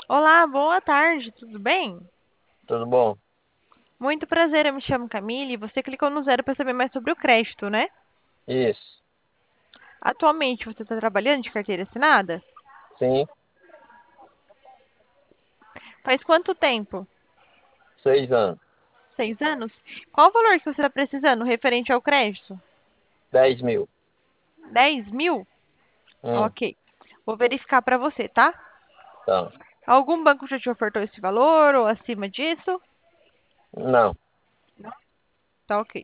Olá, boa tarde, tudo bem? Tudo bom? Muito prazer, eu me chamo Camille e você clicou no zero para saber mais sobre o crédito, né? Isso. Atualmente você está trabalhando de carteira assinada? Sim, Faz quanto tempo? 6 anos. 6 anos? Qual o valor que você está precisando referente ao crédito? 10.000. 10.000? Hum, Ok, vou verificar para você, tá? tá. Algum banco já te ofertou esse valor ou acima disso? Não. Tá ok.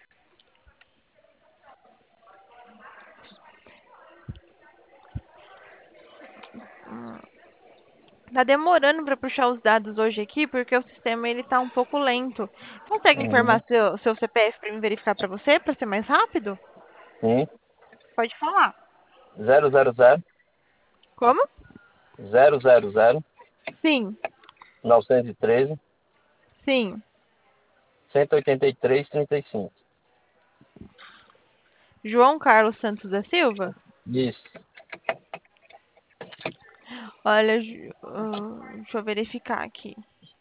Tá demorando para puxar os dados hoje aqui porque o sistema ele tá um pouco lento. Consegue informar Uhum. seu CPF para me verificar para você, para ser mais rápido? Sim. Pode falar. 000 Como? 000 Sim, 913 sim. 183 35. João Carlos Santos da Silva? Isso. Olha, deixa eu verificar aqui.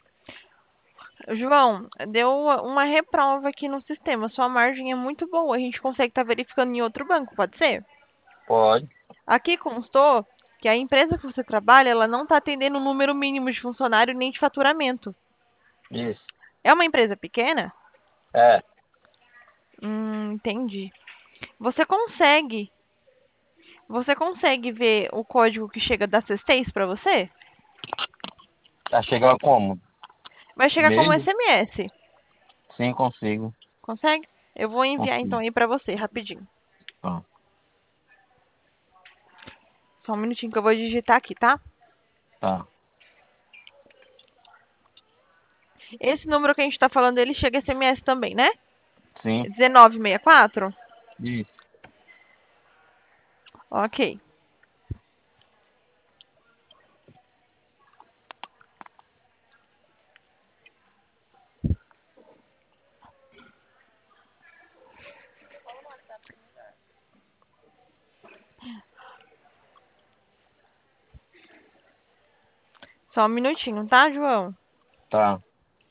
João, deu uma reprova aqui no sistema. Sua margem é muito boa. A gente consegue estar verificando em outro banco, pode ser? Pode. Aqui constou que a empresa que você trabalha, ela não está atendendo o número mínimo de funcionário nem de faturamento. Isso. É uma empresa pequena? É. Entendi. Você consegue, você consegue ver o código que chega da C6 para você? Tá chegando como? Vai chegar como E-mail? SMS. Sim, consigo. Consegue? Eu vou enviar então Consigo. aí para você, rapidinho. Tá. Só um minutinho que eu vou digitar aqui, tá? Tá. Esse número que a gente tá falando, ele chega SMS também, né? Sim. 1964? Isso. Ok. Só um minutinho, tá, João? Tá.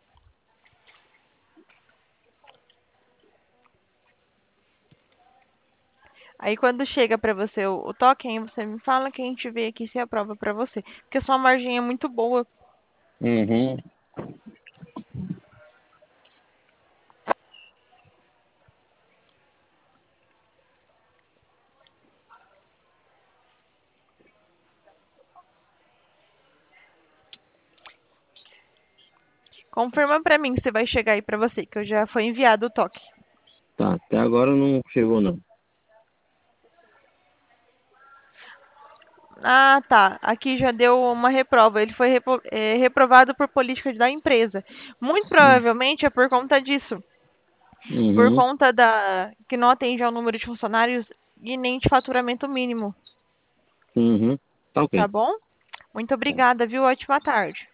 Aí quando chega pra você o token, você me fala que a gente vê aqui se aprova pra você. Porque sua margem é muito boa. Uhum. Confirma pra mim se vai chegar aí pra você, que eu já foi enviado o toque. Tá. Até agora não chegou, não. Ah, tá. Aqui já deu uma reprova. Ele foi reprovado por política da empresa. Muito Sim. provavelmente é por conta disso. Por Uhum. conta da que não atende ao número de funcionários e nem de faturamento mínimo. Uhum. Tá ok. Tá bom? Muito Tá. obrigada, viu? Ótima tarde.